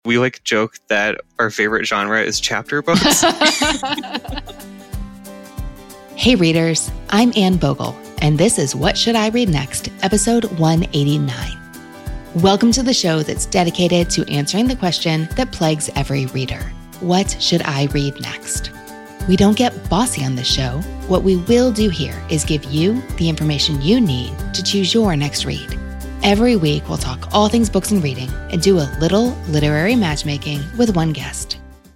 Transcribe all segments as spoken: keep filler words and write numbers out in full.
We like joke that our favorite genre is chapter books. Hey readers, I'm Anne Bogle, and this is What Should I Read Next, episode one eighty-nine. Welcome to the show that's dedicated to answering the question that plagues every reader. What should I read next? We don't get bossy on this show. What we will do here is give you the information you need to choose your next read. Every week, we'll talk all things books and reading and do a little literary matchmaking with one guest.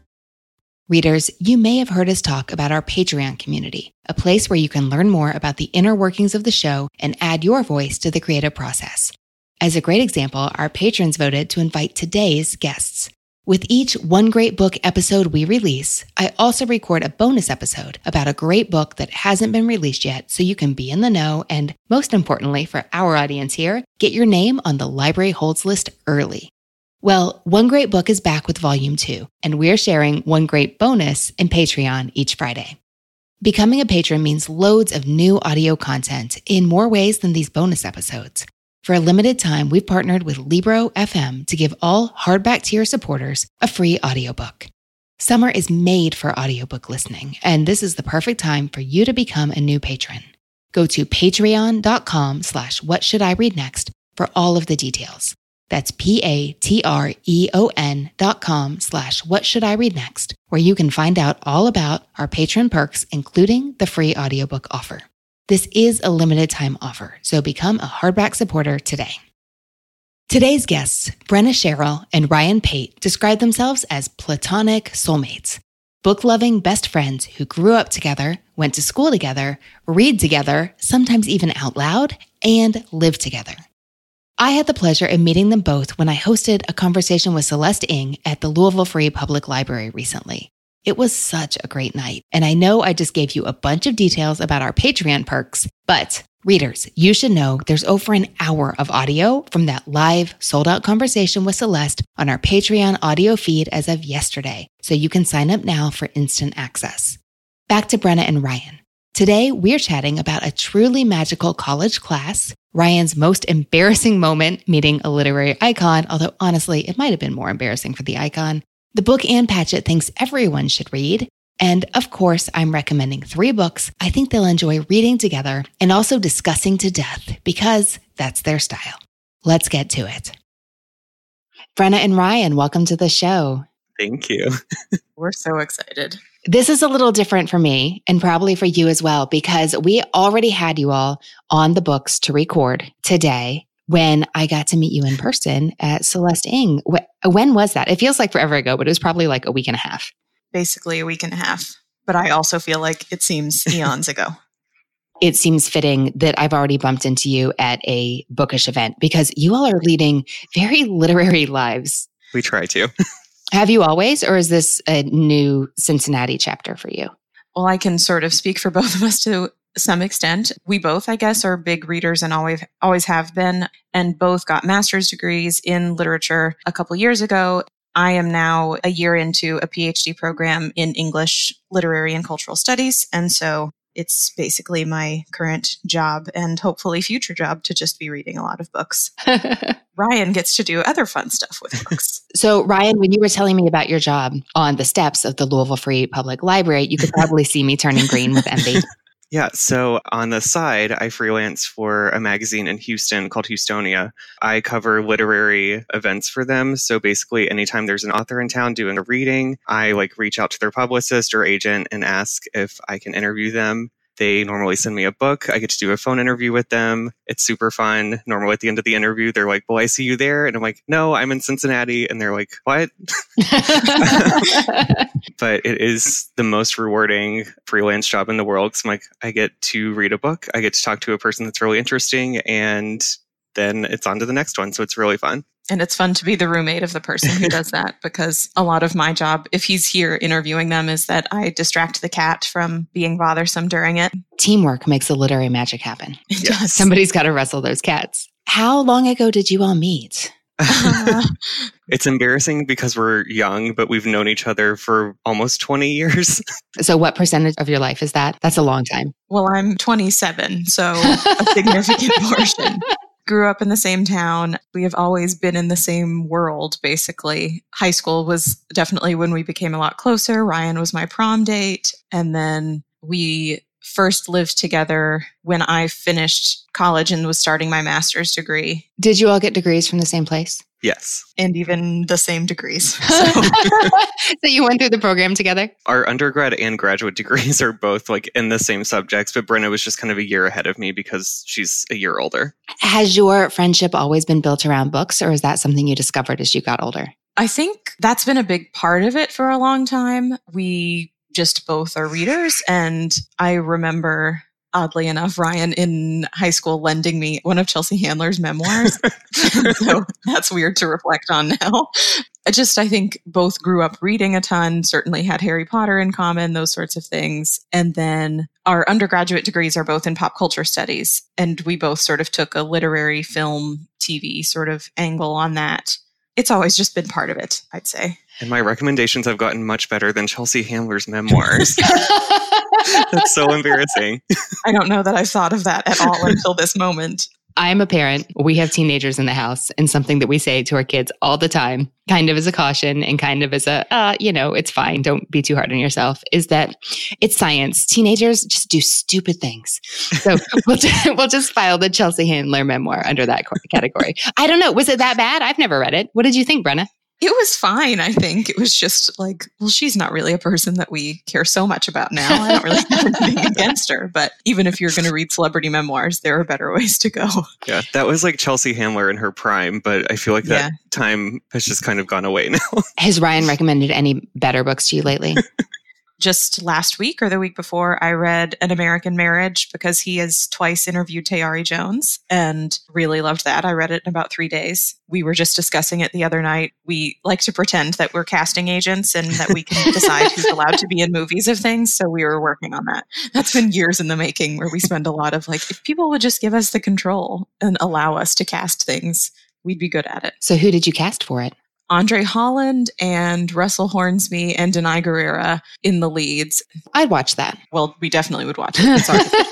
Readers, you may have heard us talk about our Patreon community, a place where you can learn more about the inner workings of the show and add your voice to the creative process. As a great example, our patrons voted to invite today's guests. With each One Great Book episode we release, I also record a bonus episode about a great book that hasn't been released yet so you can be in the know and, most importantly for our audience here, get your name on the Library Holds list early. Well, One Great Book is back with Volume two, and we're sharing One Great Bonus in Patreon each Friday. Becoming a patron means loads of new audio content in more ways than these bonus episodes. For a limited time, we've partnered with Libro F M to give all hardback tier supporters a free audiobook. Summer is made for audiobook listening, and this is the perfect time for you to become a new patron. Go to patreon.com slash what should I read next for all of the details. That's P-A-T-R-E-O-N dot com slash what should I read next, where you can find out all about our patron perks, including the free audiobook offer. This is a limited time offer, so become a hardback supporter today. Today's guests, Brenna Sherrill and Ryan Pate, describe themselves as platonic soulmates, book-loving best friends who grew up together, went to school together, read together, sometimes even out loud, and live together. I had the pleasure of meeting them both when I hosted a conversation with Celeste Ng at the Louisville Free Public Library recently. It was such a great night, and I know I just gave you a bunch of details about our Patreon perks, but readers, you should know there's over an hour of audio from that live, sold-out conversation with Celeste on our Patreon audio feed as of yesterday, so you can sign up now for instant access. Back to Brenna and Ryan. Today, we're chatting about a truly magical college class, Ryan's most embarrassing moment meeting a literary icon, although honestly, it might have been more embarrassing for the icon, the book Ann Patchett thinks everyone should read, and of course, I'm recommending three books I think they'll enjoy reading together and also discussing to death because that's their style. Let's get to it. Brenna and Ryan, welcome to the show. Thank you. We're so excited. This is a little different for me and probably for you as well because we already had you all on the books to record today when I got to meet you in person at Celeste Ng. When was that? It feels like forever ago, but it was probably like a week and a half. Basically a week and a half. But I also feel like it seems eons ago. It seems fitting that I've already bumped into you at a bookish event because you all are leading very literary lives. We try to. Have you always, or is this a new Cincinnati chapter for you? Well, I can sort of speak for both of us to some extent. We both, I guess, are big readers and always always have been, and both got master's degrees in literature a couple years ago. I am now a year into a PhD program in English, literary, and cultural studies, and so it's basically my current job and hopefully future job to just be reading a lot of books. Ryan gets to do other fun stuff with books. So, Ryan, when you were telling me about your job on the steps of the Louisville Free Public Library, you could probably see me turning green with envy. Yeah, so on the side, I freelance for a magazine in Houston called Houstonia. I cover literary events for them. So basically, anytime there's an author in town doing a reading, I like reach out to their publicist or agent and ask if I can interview them. They normally send me a book. I get to do a phone interview with them. It's super fun. Normally at the end of the interview, they're like, "Will I see you there?" And I'm like, "No, I'm in Cincinnati." And they're like, "What?" But it is the most rewarding freelance job in the world. Because I'm like, I get to read a book. I get to talk to a person that's really interesting. And then it's on to the next one. So it's really fun. And it's fun to be the roommate of the person who does that because a lot of my job, if he's here interviewing them, is that I distract the cat from being bothersome during it. Teamwork makes the literary magic happen. It does. Somebody's got to wrestle those cats. How long ago did you all meet? Uh, It's embarrassing because we're young, but we've known each other for almost twenty years. So what percentage of your life is that? That's a long time. well, I'm twenty-seven, so a significant portion. grew up in the same town. We have always been in the same world, basically. High school was definitely when we became a lot closer. Ryan was my prom date. And then we first lived together when I finished college and was starting my master's degree. Did you all get degrees from the same place? Yes. And even the same degrees. So. So you went through the program together? Our undergrad and graduate degrees are both like in the same subjects, but Brenna was just kind of a year ahead of me because she's a year older. Has your friendship always been built around books, or is that something you discovered as you got older? I think that's been a big part of it for a long time. We just both are readers. And I remember, oddly enough, Ryan in high school lending me one of Chelsea Handler's memoirs. So that's weird to reflect on now. I just, I think both grew up reading a ton, certainly had Harry Potter in common, those sorts of things. And then our undergraduate degrees are both in pop culture studies. And we both sort of took a literary film, T V sort of angle on that. It's always just been part of it, I'd say. And my recommendations have gotten much better than Chelsea Handler's memoirs. That's so embarrassing. I don't know that I've thought of that at all until this moment. I'm a parent. We have teenagers in the house, and something that we say to our kids all the time, kind of as a caution and kind of as a, uh, you know, it's fine. Don't be too hard on yourself, is that it's science. Teenagers just do stupid things. So we'll, just, we'll just file the Chelsea Handler memoir under that category. I don't know. Was it that bad? I've never read it. What did you think, Brenna? It was fine, I think. It was just like, well, she's not really a person that we care so much about now. I don't really have anything against her. But even if you're going to read celebrity memoirs, there are better ways to go. Yeah, that was like Chelsea Handler in her prime, but I feel like that Yeah. time has just kind of gone away now. Has Ryan recommended any better books to you lately? Just last week or the week before, I read An American Marriage because he has twice interviewed Tayari Jones and really loved that. I read it in about three days. We were just discussing it the other night. We like to pretend that we're casting agents and that we can decide who's allowed to be in movies of things. So we were working on that. That's been years in the making, where we spend a lot of like, if people would just give us the control and allow us to cast things, we'd be good at it. So who did you cast for it? Andre Holland and Russell Hornsby and Denai Guerrera in the leads. I'd watch that. Well, we definitely would watch it.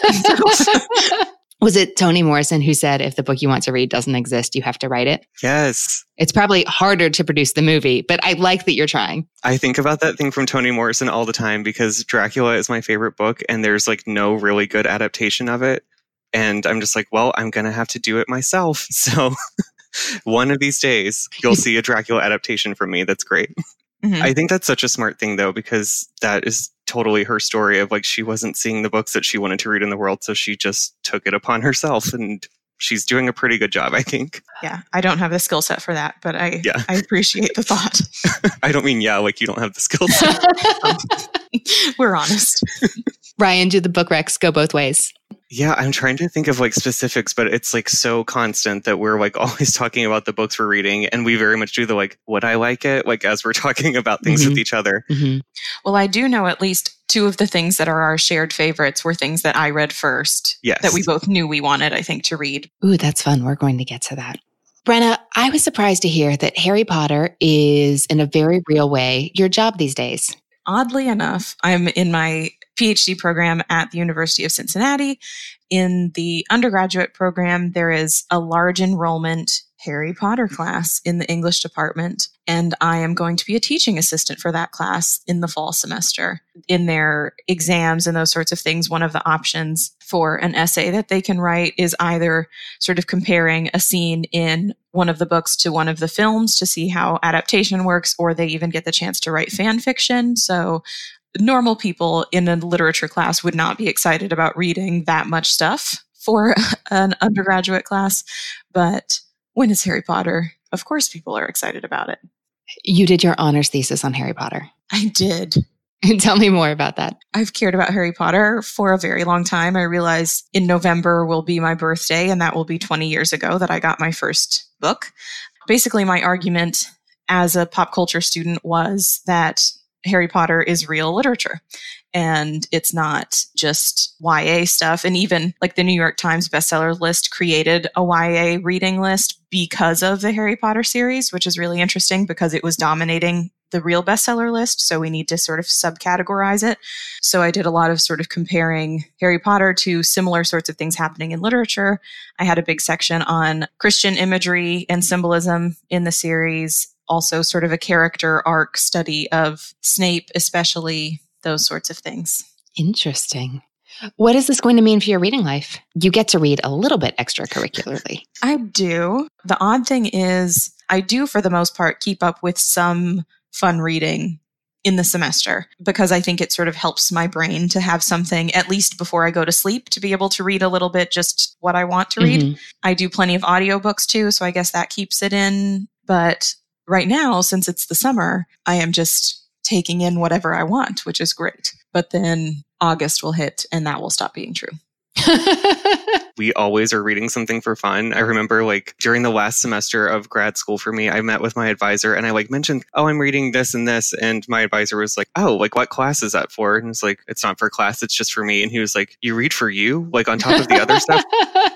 Sorry. Was it Toni Morrison who said, if the book you want to read doesn't exist, you have to write it? Yes. It's probably harder to produce the movie, but I like that you're trying. I think about that thing from Toni Morrison all the time because Dracula is my favorite book and there's like no really good adaptation of it. And I'm just like, well, I'm going to have to do it myself. So one of these days, you'll see a Dracula adaptation from me. That's great. Mm-hmm. I think that's such a smart thing, though, because that is totally her story of like she wasn't seeing the books that she wanted to read in the world. So she just took it upon herself and she's doing a pretty good job, I think. Yeah, I don't have the skill set for that, but I, yeah. I appreciate the thought. I don't mean, yeah, like you don't have the skill set. We're honest. Ryan, do the book recs go both ways? Yeah, I'm trying to think of like specifics, but it's like so constant that we're like always talking about the books we're reading. And we very much do the like, would I like it? Like as we're talking about things mm-hmm. with each other. Mm-hmm. Well, I do know at least two of the things that are our shared favorites were things that I read first. Yes. That we both knew we wanted, I think, to read. Ooh, that's fun. We're going to get to that. Brenna, I was surprised to hear that Harry Potter is, in a very real way, your job these days. Oddly enough, I'm in my PhD program at the University of Cincinnati. In the undergraduate program, there is a large enrollment Harry Potter class in the English department, and I am going to be a teaching assistant for that class in the fall semester. In their exams and those sorts of things, one of the options for an essay that they can write is either sort of comparing a scene in one of the books to one of the films to see how adaptation works, or they even get the chance to write fan fiction. So normal people in a literature class would not be excited about reading that much stuff for an undergraduate class. But when it's Harry Potter, of course people are excited about it. You did your honors thesis on Harry Potter. I did. Tell me more about that. I've cared about Harry Potter for a very long time. I realize in November will be my birthday, and that will be twenty years ago that I got my first book. Basically, my argument as a pop culture student was that Harry Potter is real literature and it's not just Y A stuff. And even like the New York Times bestseller list created a Y A reading list because of the Harry Potter series, which is really interesting because it was dominating the real bestseller list. So we need to sort of subcategorize it. So I did a lot of sort of comparing Harry Potter to similar sorts of things happening in literature. I had a big section on Christian imagery and symbolism in the series. Also sort of a character arc study of Snape, especially those sorts of things. Interesting. What is this going to mean for your reading life? You get to read a little bit extracurricularly. I do. The odd thing is I do, for the most part, keep up with some fun reading in the semester because I think it sort of helps my brain to have something, at least before I go to sleep, to be able to read a little bit just what I want to read. Mm-hmm. I do plenty of audiobooks too, so I guess that keeps it in. But right now, since it's the summer, I am just taking in whatever I want, which is great. But then August will hit and that will stop being true. We always are reading something for fun. I remember like during the last semester of grad school for me, I met with my advisor and I like mentioned, oh, I'm reading this and this. And my advisor was like, oh, like what class is that for? And it's like, it's not for class. It's just for me. And he was like, you read for you? Like on top of the other stuff?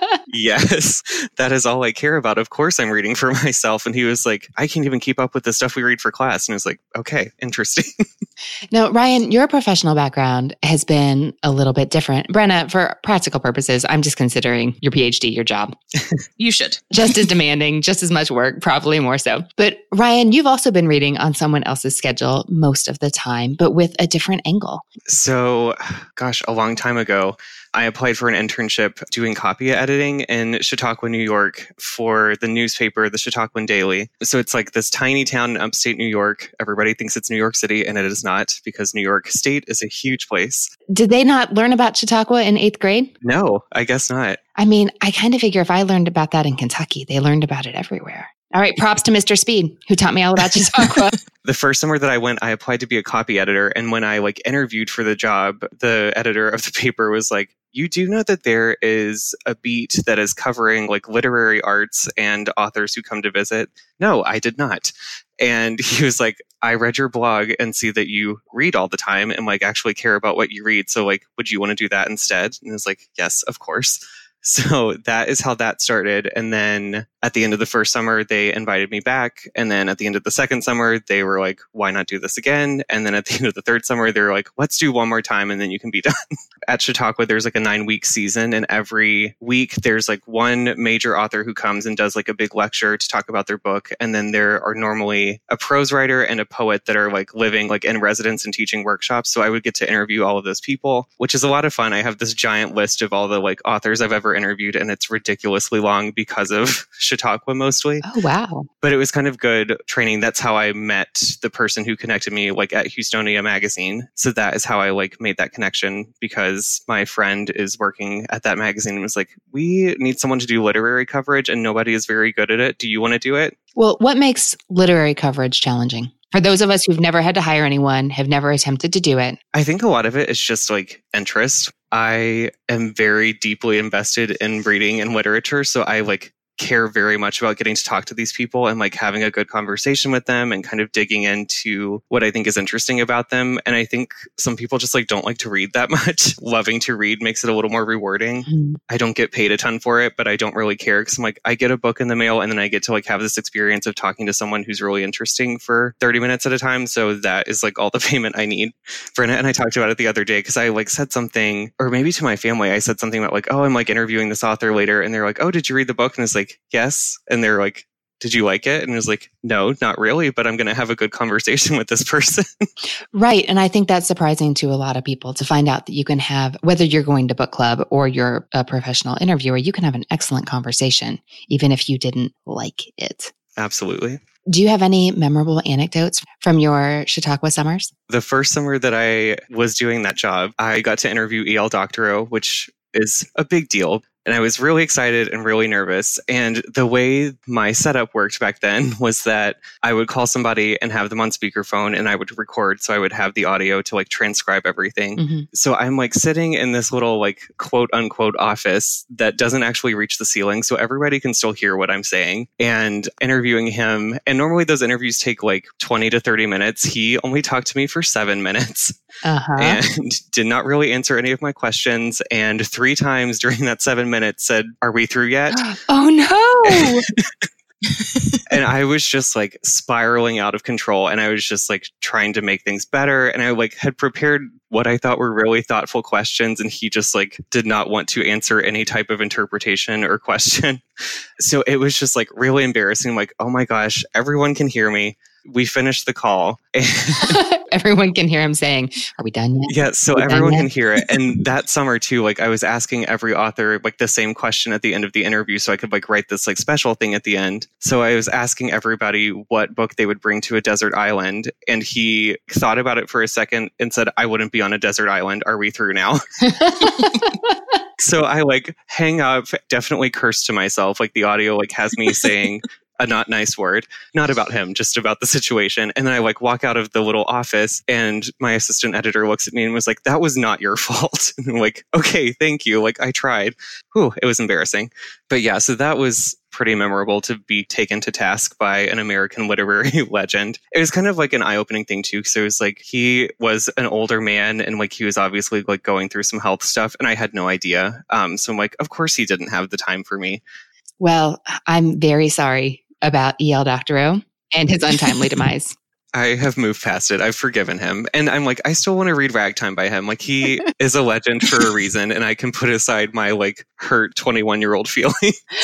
Yes, that is all I care about. Of course I'm reading for myself. And he was like, I can't even keep up with the stuff we read for class. And I was like, okay, interesting. Now, Ryan, your professional background has been a little bit different. Brenna, for practical purposes, I'm just considering your PhD, your job. You should. Just as demanding, just as much work, probably more so. But Ryan, you've also been reading on someone else's schedule most of the time, but with a different angle. So, gosh, a long time ago, I applied for an internship doing copy editing in Chautauqua, New York for the newspaper, the Chautauquan Daily. So it's like this tiny town in upstate New York. Everybody thinks it's New York City, and it is not because New York State is a huge place. Did they not learn about Chautauqua in eighth grade? No, I guess not. I mean, I kind of figure if I learned about that in Kentucky, they learned about it everywhere. All right, props to Mister Speed, who taught me all about Chautauqua. The first summer that I went, I applied to be a copy editor. And when I like interviewed for the job, the editor of the paper was like, you do know that there is a beat that is covering like literary arts and authors who come to visit? No, I did not. And he was like, I read your blog and see that you read all the time and like actually care about what you read. So like, would you want to do that instead? And I was like, yes, of course. So that is how that started. And then at the end of the first summer, they invited me back. And then at the end of the second summer, they were like, why not do this again? And then at the end of the third summer, they were like, let's do one more time and then you can be done. At Chautauqua, there's like a nine week season. And every week there's like one major author who comes and does like a big lecture to talk about their book. And then there are normally a prose writer and a poet that are like living like in residence and teaching workshops. So I would get to interview all of those people, which is a lot of fun. I have this giant list of all the like authors I've ever interviewed, and it's ridiculously long because of Chautauqua mostly. Oh, wow. But it was kind of good training. That's how I met the person who connected me like at Houstonia magazine. So that is how I like made that connection, because my friend is working at that magazine and was like, we need someone to do literary coverage and nobody is very good at it. Do you want to do it? Well, what makes literary coverage challenging? For those of us who've never had to hire anyone, have never attempted to do it. I think a lot of it is just like interest. I am very deeply invested in reading and literature. So I like care very much about getting to talk to these people and like having a good conversation with them and kind of digging into what I think is interesting about them. And I think some people just like don't like to read that much. Loving to read makes it a little more rewarding. Mm-hmm. I don't get paid a ton for it, but I don't really care because I'm like, I get a book in the mail and then I get to like have this experience of talking to someone who's really interesting for thirty minutes at a time. So that is like all the payment I need. Brenna and I talked about it the other day because I like said something, or maybe to my family, I said something about like, oh, I'm like interviewing this author later. And they're like, oh, did you read the book? And it's like, yes. And they're like, did you like it? And I was like, no, not really, but I'm going to have a good conversation with this person. Right. And I think that's surprising to a lot of people to find out that you can have, whether you're going to book club or you're a professional interviewer, you can have an excellent conversation, even if you didn't like it. Absolutely. Do you have any memorable anecdotes from your Chautauqua summers? The first summer that I was doing that job, I got to interview E L Doctorow, which is a big deal. And I was really excited and really nervous. And the way my setup worked back then was that I would call somebody and have them on speakerphone and I would record. So I would have the audio to like transcribe everything. Mm-hmm. So I'm like sitting in this little like quote unquote office that doesn't actually reach the ceiling. So everybody can still hear what I'm saying, and interviewing him. And normally those interviews take like twenty to thirty minutes. He only talked to me for seven minutes. Uh-huh. And did not really answer any of my questions. And three times during that seven minutes said, are we through yet? Oh, no. And I was just like spiraling out of control, and I was just like trying to make things better. And I like had prepared what I thought were really thoughtful questions, and he just like did not want to answer any type of interpretation or question. So it was just like really embarrassing. Like, oh my gosh, everyone can hear me. We finished the call. Everyone can hear him saying, are we done yet? Yeah, so everyone can hear it. And that summer too, like I was asking every author like the same question at the end of the interview so I could like write this like special thing at the end. So I was asking everybody what book they would bring to a desert island. And he thought about it for a second and said, I wouldn't be on a desert island. Are we through now? So I like hang up, definitely cursed to myself. Like the audio like has me saying a not nice word, not about him, just about the situation. And then I like walk out of the little office and my assistant editor looks at me and was like, that was not your fault. And I'm like, okay, thank you. Like I tried. Whew, it was embarrassing. But yeah, so that was pretty memorable to be taken to task by an American literary legend. It was kind of like an eye-opening thing too. So it was like, he was an older man and like, he was obviously like going through some health stuff and I had no idea. Um, so I'm like, of course he didn't have the time for me. Well, I'm very sorry about E L. Doctorow and his untimely demise. I have moved past it. I've forgiven him. And I'm like, I still want to read Ragtime by him. Like he is a legend for a reason. And I can put aside my like hurt twenty-one year old feeling.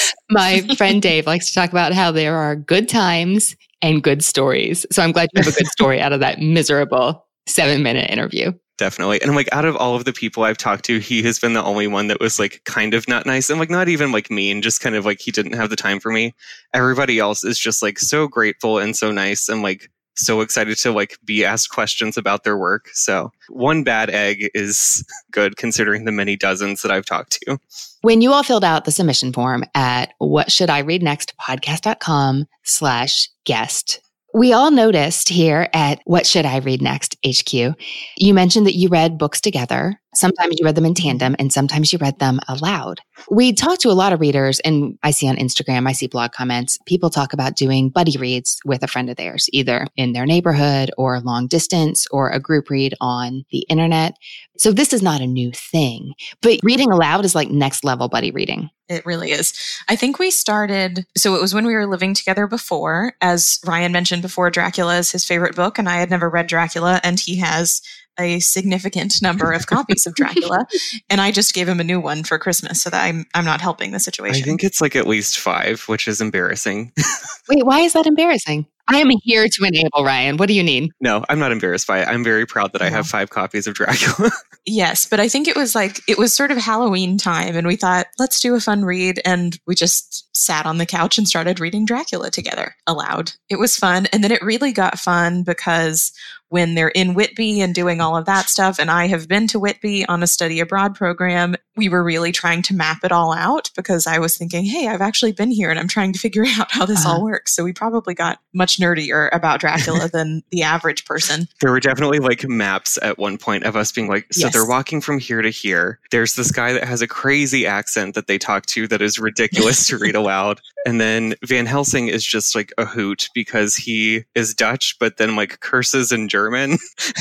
My friend Dave likes to talk about how there are good times and good stories. So I'm glad you have a good story out of that miserable seven minute interview. Definitely. And I'm like, out of all of the people I've talked to, he has been the only one that was like kind of not nice and like not even like mean, just kind of like he didn't have the time for me. Everybody else is just like so grateful and so nice and like so excited to like be asked questions about their work. So one bad egg is good considering the many dozens that I've talked to. When you all filled out the submission form at what should I read next podcast.com slash guest, we all noticed here at What Should I Read Next H Q, you mentioned that you read books together. Sometimes you read them in tandem and sometimes you read them aloud. We talked to a lot of readers and I see on Instagram, I see blog comments, people talk about doing buddy reads with a friend of theirs, either in their neighborhood or long distance or a group read on the internet. So this is not a new thing, but reading aloud is like next level buddy reading. It really is. I think we started, so it was when we were living together before. As Ryan mentioned before, Dracula is his favorite book, and I had never read Dracula, and he has a significant number of copies of Dracula. And I just gave him a new one for Christmas, so that I'm I'm not helping the situation. I think it's like at least five, which is embarrassing. Wait, why is that embarrassing? I am here to enable, Ryan. What do you need? No, I'm not embarrassed by it. I'm very proud that I have five copies of Dracula. Yes, but I think it was like, it was sort of Halloween time and we thought, let's do a fun read. And we just sat on the couch and started reading Dracula together aloud. It was fun. And then it really got fun because when they're in Whitby and doing all of that stuff, and I have been to Whitby on a study abroad program, we were really trying to map it all out because I was thinking, hey, I've actually been here and I'm trying to figure out how this uh-huh. all works. So we probably got much nerdier about Dracula than the average person. There were definitely like maps at one point of us being like, so yes. They're walking from here to here. There's this guy that has a crazy accent that they talk to that is ridiculous to read aloud. And then Van Helsing is just like a hoot because he is Dutch, but then like curses in German.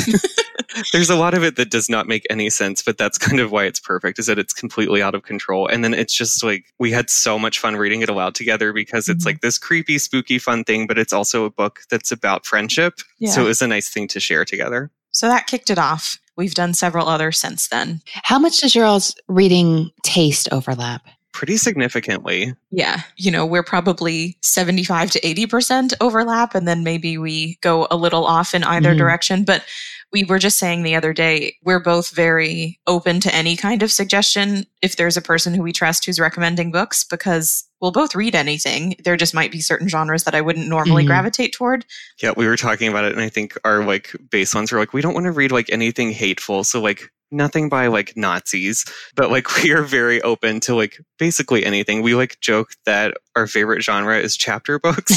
There's a lot of it that does not make any sense, but that's kind of why it's perfect, is that it's completely out of control. And then it's just like, we had so much fun reading it aloud together because it's mm-hmm. like this creepy, spooky, fun thing, but it's also a book that's about friendship. Yeah. So it was a nice thing to share together. So that kicked it off. We've done several others since then. How much does your all's reading taste overlap? Pretty significantly. Yeah. You know, we're probably seventy-five to eighty percent overlap, and then maybe we go a little off in either mm-hmm. direction. But we were just saying the other day, we're both very open to any kind of suggestion if there's a person who we trust who's recommending books, because we'll both read anything. There just might be certain genres that I wouldn't normally mm-hmm. gravitate toward. Yeah, we were talking about it, and I think our like base ones were like, we don't want to read like anything hateful. So like nothing by like Nazis, but like we are very open to like basically anything. We like joke that our favorite genre is chapter books.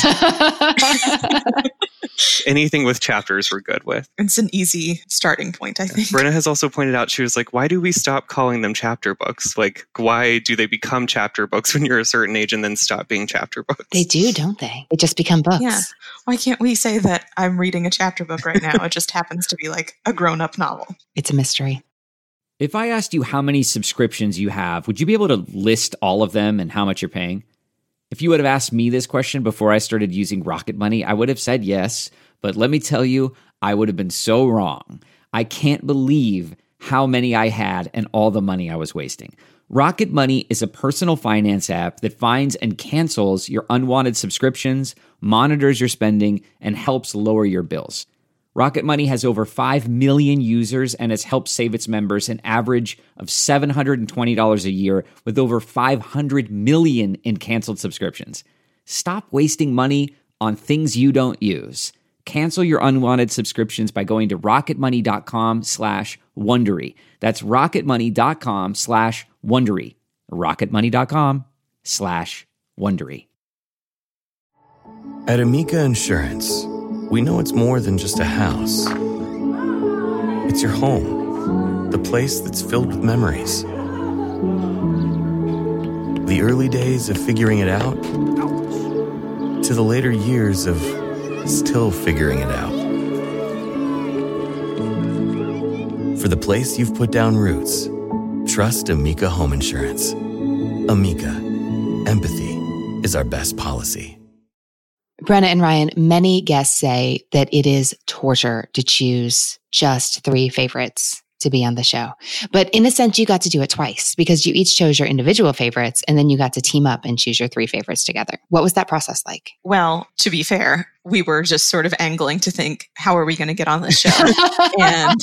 Anything with chapters we're good with. It's an easy starting point, I think. Brenna has also pointed out, she was like, why do we stop calling them chapter books? Like, why do they become chapter books when you're a certain age and then stop being chapter books? They do, don't they? They just become books. Yeah. Why can't we say that I'm reading a chapter book right now? It just happens to be like a grown-up novel. It's a mystery. If I asked you how many subscriptions you have, would you be able to list all of them and how much you're paying? If you would have asked me this question before I started using Rocket Money, I would have said yes. But let me tell you, I would have been so wrong. I can't believe how many I had and all the money I was wasting. Rocket Money is a personal finance app that finds and cancels your unwanted subscriptions, monitors your spending, and helps lower your bills. Rocket Money has over five million users and has helped save its members an average of seven hundred twenty dollars a year with over five hundred million in canceled subscriptions. Stop wasting money on things you don't use. Cancel your unwanted subscriptions by going to rocketmoney.com slash Wondery. That's rocketmoney.com slash Wondery. rocketmoney.com slash Wondery. At Amica Insurance, we know it's more than just a house. It's your home, the place that's filled with memories. The early days of figuring it out to the later years of still figuring it out. For the place you've put down roots, trust Amica Home Insurance. Amica, empathy is our best policy. Brenna and Ryan, many guests say that it is torture to choose just three favorites to be on the show. But in a sense, you got to do it twice because you each chose your individual favorites and then you got to team up and choose your three favorites together. What was that process like? Well, to be fair, we were just sort of angling to think, how are we going to get on this show? And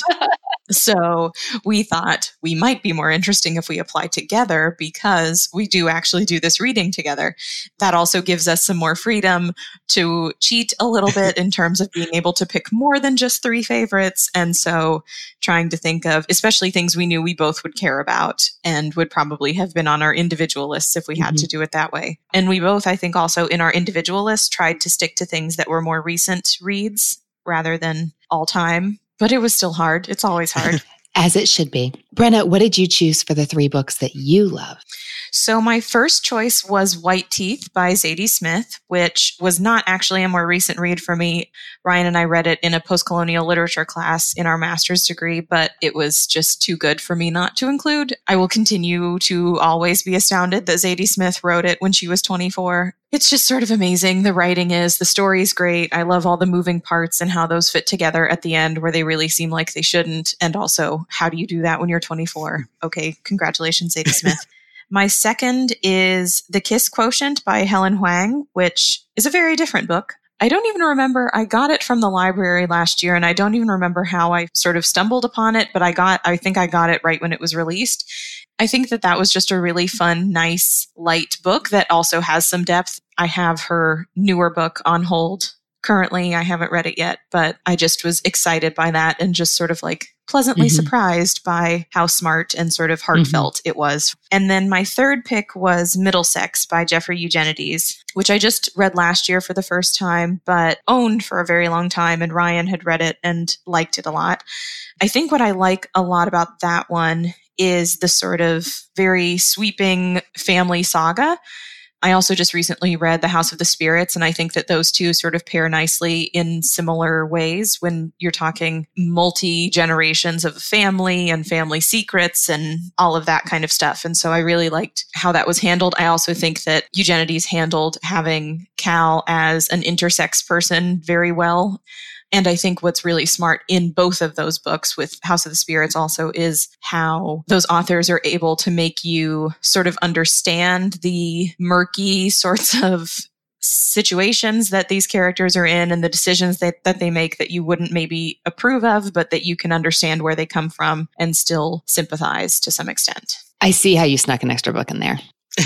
so we thought we might be more interesting if we apply together because we do actually do this reading together. That also gives us some more freedom to cheat a little bit in terms of being able to pick more than just three favorites. And so trying to think of, especially things we knew we both would care about and would probably have been on our individual lists if we had mm-hmm. to do it that way. And we both, I think also in our individual lists, tried to stick to things that were more recent reads rather than all time. But it was still hard. It's always hard. As it should be. Brenna, what did you choose for the three books that you love? So my first choice was White Teeth by Zadie Smith, which was not actually a more recent read for me. Ryan and I read it in a post-colonial literature class in our master's degree, but it was just too good for me not to include. I will continue to always be astounded that Zadie Smith wrote it when she was twenty-four. It's just sort of amazing. The writing is, the story's great. I love all the moving parts and how those fit together at the end where they really seem like they shouldn't. And also, how do you do that when you're twenty-four? Okay, congratulations, Zadie Smith. My second is The Kiss Quotient by Helen Huang, which is a very different book. I don't even remember, I got it from the library last year, and I don't even remember how I sort of stumbled upon it, but I got, I think I got it right when it was released. I think that that was just a really fun, nice, light book that also has some depth. I have her newer book on hold currently. I haven't read it yet, but I just was excited by that and just sort of like pleasantly mm-hmm. surprised by how smart and sort of heartfelt mm-hmm. it was. And then my third pick was Middlesex by Jeffrey Eugenides, which I just read last year for the first time, but owned for a very long time. And Ryan had read it and liked it a lot. I think what I like a lot about that one is the sort of very sweeping family saga. I also just recently read The House of the Spirits, and I think that those two sort of pair nicely in similar ways when you're talking multi-generations of family and family secrets and all of that kind of stuff. And so I really liked how that was handled. I also think that Eugenides handled having Cal as an intersex person very well. And I think what's really smart in both of those books with House of the Spirits also is how those authors are able to make you sort of understand the murky sorts of situations that these characters are in and the decisions that, that they make that you wouldn't maybe approve of, but that you can understand where they come from and still sympathize to some extent. I see how you snuck an extra book in there.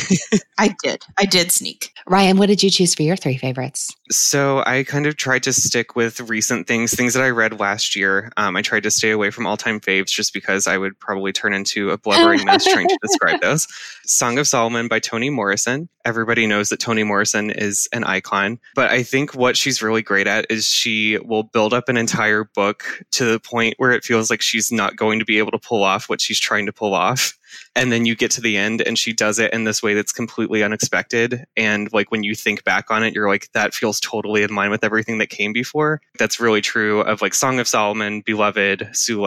I did. I did sneak. Ryan, what did you choose for your three favorites? So I kind of tried to stick with recent things, things that I read last year. Um, I tried to stay away from all-time faves just because I would probably turn into a blubbering mess trying to describe those. Song of Solomon by Toni Morrison. Everybody knows that Toni Morrison is an icon, but I think what she's really great at is she will build up an entire book to the point where it feels like she's not going to be able to pull off what she's trying to pull off. And then you get to the end and she does it in this way that's completely unexpected. And like when you think back on it, you're like, that feels totally in line with everything that came before. That's really true of like Song of Solomon, Beloved, Sula.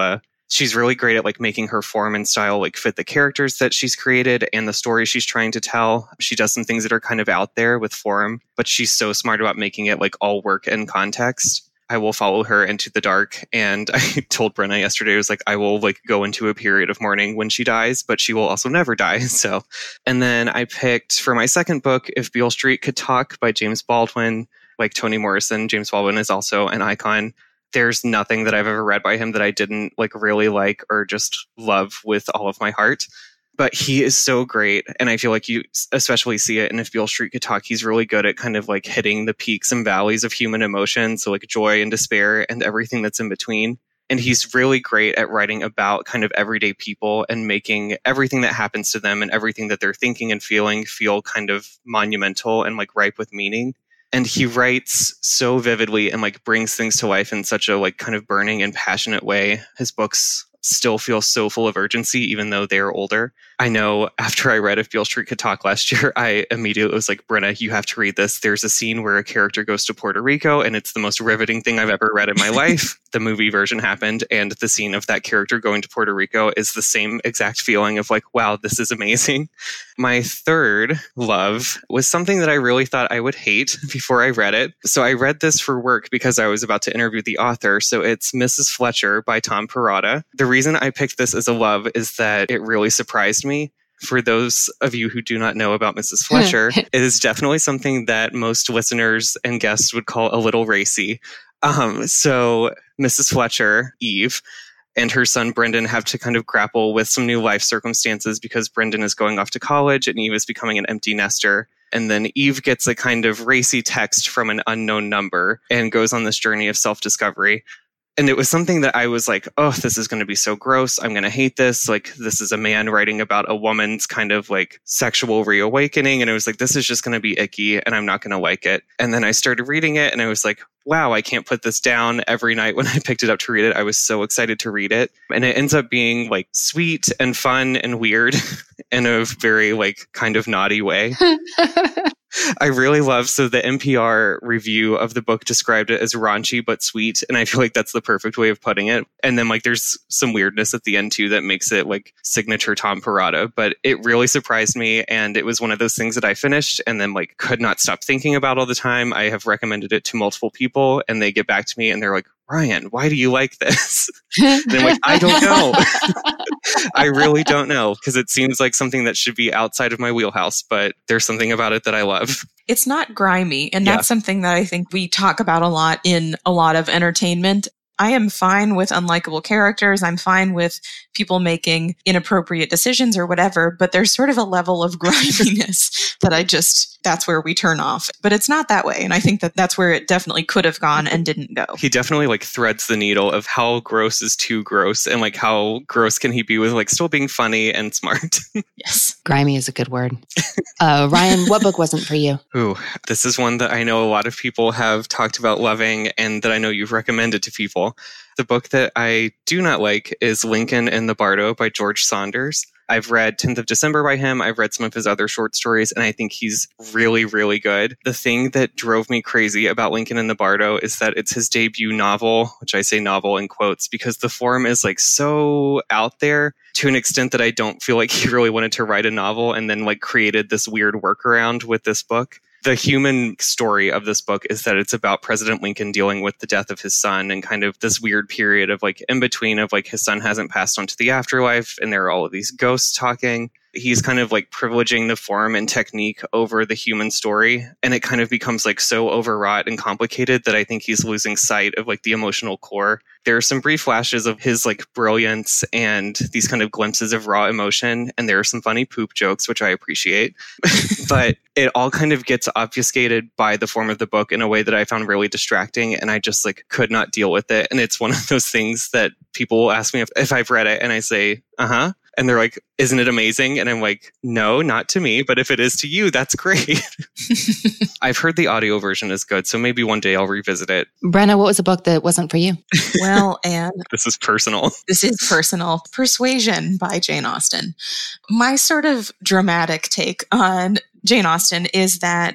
She's really great at like making her form and style like fit the characters that she's created and the story she's trying to tell. She does some things that are kind of out there with form, but she's so smart about making it like all work and context. I will follow her into the dark. And I told Brenna yesterday, I was like, I will like go into a period of mourning when she dies, but she will also never die. So, and then I picked for my second book, If Beale Street Could Talk by James Baldwin. Like Toni Morrison, James Baldwin is also an icon. There's nothing that I've ever read by him that I didn't like really like or just love with all of my heart. But he is so great. And I feel like you especially see it in If Beale Street Could Talk. He's really good at kind of like hitting the peaks and valleys of human emotion. So like joy and despair and everything that's in between. And he's really great at writing about kind of everyday people and making everything that happens to them and everything that they're thinking and feeling feel kind of monumental and like ripe with meaning. And he writes so vividly and like brings things to life in such a like kind of burning and passionate way. His books still feel so full of urgency, even though they're older. I know after I read If Beale Street Could Talk last year, I immediately was like, Brenna, you have to read this. There's a scene where a character goes to Puerto Rico and it's the most riveting thing I've ever read in my life. The movie version happened and the scene of that character going to Puerto Rico is the same exact feeling of like, wow, this is amazing. My third love was something that I really thought I would hate before I read it. So I read this for work because I was about to interview the author. So it's Missus Fletcher by Tom Perrotta. The reason I picked this as a love is that it really surprised me. For those of you who do not know about Missus Fletcher, it is definitely something that most listeners and guests would call a little racy. Um, so Missus Fletcher, Eve, and her son Brendan have to kind of grapple with some new life circumstances because Brendan is going off to college and Eve is becoming an empty nester. And then Eve gets a kind of racy text from an unknown number and goes on this journey of self-discovery. And it was something that I was like, oh, this is going to be so gross. I'm going to hate this. Like, this is a man writing about a woman's kind of like sexual reawakening. And it was like, this is just going to be icky and I'm not going to like it. And then I started reading it and I was like, wow, I can't put this down. Every night when I picked it up to read it, I was so excited to read it. And it ends up being like sweet and fun and weird in a very like kind of naughty way. I really love, so the N P R review of the book described it as raunchy but sweet, and I feel like that's the perfect way of putting it. And then like there's some weirdness at the end too that makes it like signature Tom Perrotta, but it really surprised me, and it was one of those things that I finished and then like could not stop thinking about all the time. I have recommended it to multiple people and they get back to me and they're like, Ryan, why do you like this? And I'm like, I don't know. I really don't know, because it seems like something that should be outside of my wheelhouse, but there's something about it that I love. It's not grimy. And that's Yeah. something that I think we talk about a lot in a lot of entertainment. I am fine with unlikable characters. I'm fine with people making inappropriate decisions or whatever, but there's sort of a level of griminess that I just, that's where we turn off. But it's not that way. And I think that that's where it definitely could have gone and didn't go. He definitely like threads the needle of how gross is too gross and like how gross can he be with like still being funny and smart. Yes. Grimy is a good word. Uh, Ryan, what book wasn't for you? Ooh, this is one that I know a lot of people have talked about loving and that I know you've recommended to people. The book that I do not like is Lincoln in the Bardo by George Saunders. I've read tenth of December by him. I've read some of his other short stories, and I think he's really, really good. The thing that drove me crazy about Lincoln in the Bardo is that it's his debut novel, which I say novel in quotes, because the form is like so out there to an extent that I don't feel like he really wanted to write a novel and then like created this weird workaround with this book. The human story of this book is that it's about President Lincoln dealing with the death of his son and kind of this weird period of like in between of like his son hasn't passed on to the afterlife and there are all of these ghosts talking. He's kind of like privileging the form and technique over the human story. And it kind of becomes like so overwrought and complicated that I think he's losing sight of like the emotional core. There are some brief flashes of his like brilliance and these kind of glimpses of raw emotion. And there are some funny poop jokes, which I appreciate. But it all kind of gets obfuscated by the form of the book in a way that I found really distracting. And I just like could not deal with it. And it's one of those things that people will ask me if, if I've read it and I say, uh-huh. And they're like, isn't it amazing? And I'm like, no, not to me. But if it is to you, that's great. I've heard the audio version is good. So maybe one day I'll revisit it. Brenna, what was a book that wasn't for you? Well, and This is personal. this is personal. Persuasion by Jane Austen. My sort of dramatic take on Jane Austen is that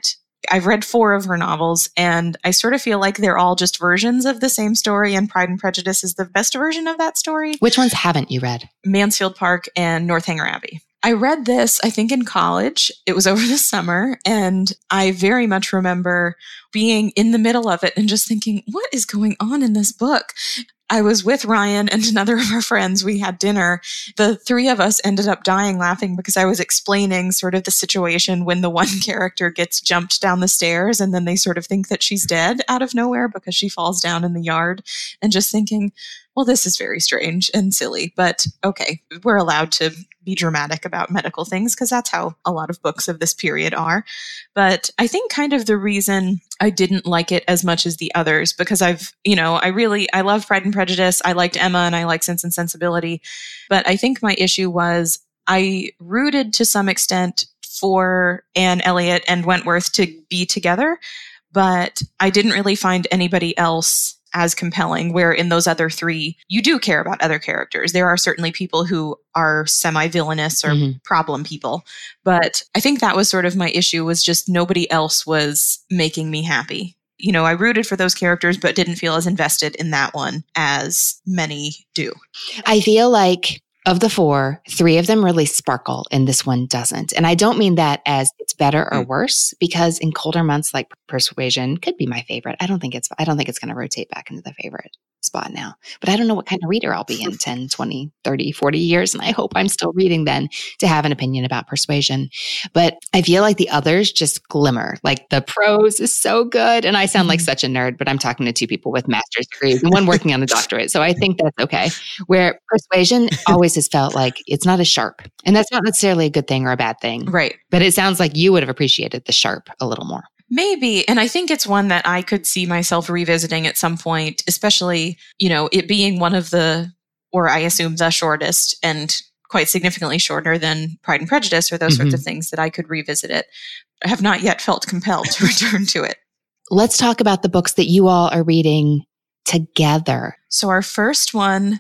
I've read four of her novels, and I sort of feel like they're all just versions of the same story, and Pride and Prejudice is the best version of that story. Which ones haven't you read? Mansfield Park and Northanger Abbey. I read this, I think, in college. It was over the summer, and I very much remember being in the middle of it and just thinking, what is going on in this book? I was with Ryan and another of our friends. We had dinner. The three of us ended up dying laughing because I was explaining sort of the situation when the one character gets jumped down the stairs and then they sort of think that she's dead out of nowhere because she falls down in the yard, and just thinking, well, this is very strange and silly, but okay, we're allowed to be dramatic about medical things because that's how a lot of books of this period are. But I think kind of the reason I didn't like it as much as the others, because I've, you know, I really, I love Pride and Prejudice. I liked Emma and I like Sense and Sensibility. But I think my issue was I rooted to some extent for Anne Elliot and Wentworth to be together, but I didn't really find anybody else as compelling, where in those other three, you do care about other characters. There are certainly people who are semi-villainous or mm-hmm. problem people. But I think that was sort of my issue, was just nobody else was making me happy. You know, I rooted for those characters, but didn't feel as invested in that one as many do. I feel like of the four, three of them really sparkle and this one doesn't. And I don't mean that as it's better or worse, because in colder months like Persuasion could be my favorite. I don't think it's, I don't think it's going to rotate back into the favorite spot now, but I don't know what kind of reader I'll be in ten, twenty, thirty, forty years. And I hope I'm still reading then to have an opinion about Persuasion. But I feel like the others just glimmer. Like the prose is so good. And I sound like such a nerd, but I'm talking to two people with master's degrees and one working on a doctorate. So I think that's okay. Where Persuasion always has felt like it's not as sharp. And that's not necessarily a good thing or a bad thing. Right. But it sounds like you would have appreciated the sharp a little more. Maybe. And I think it's one that I could see myself revisiting at some point, especially, you know, it being one of the, or I assume the shortest and quite significantly shorter than Pride and Prejudice or those mm-hmm. sorts of things, that I could revisit it. I have not yet felt compelled to return to it. Let's talk about the books that you all are reading together. So our first one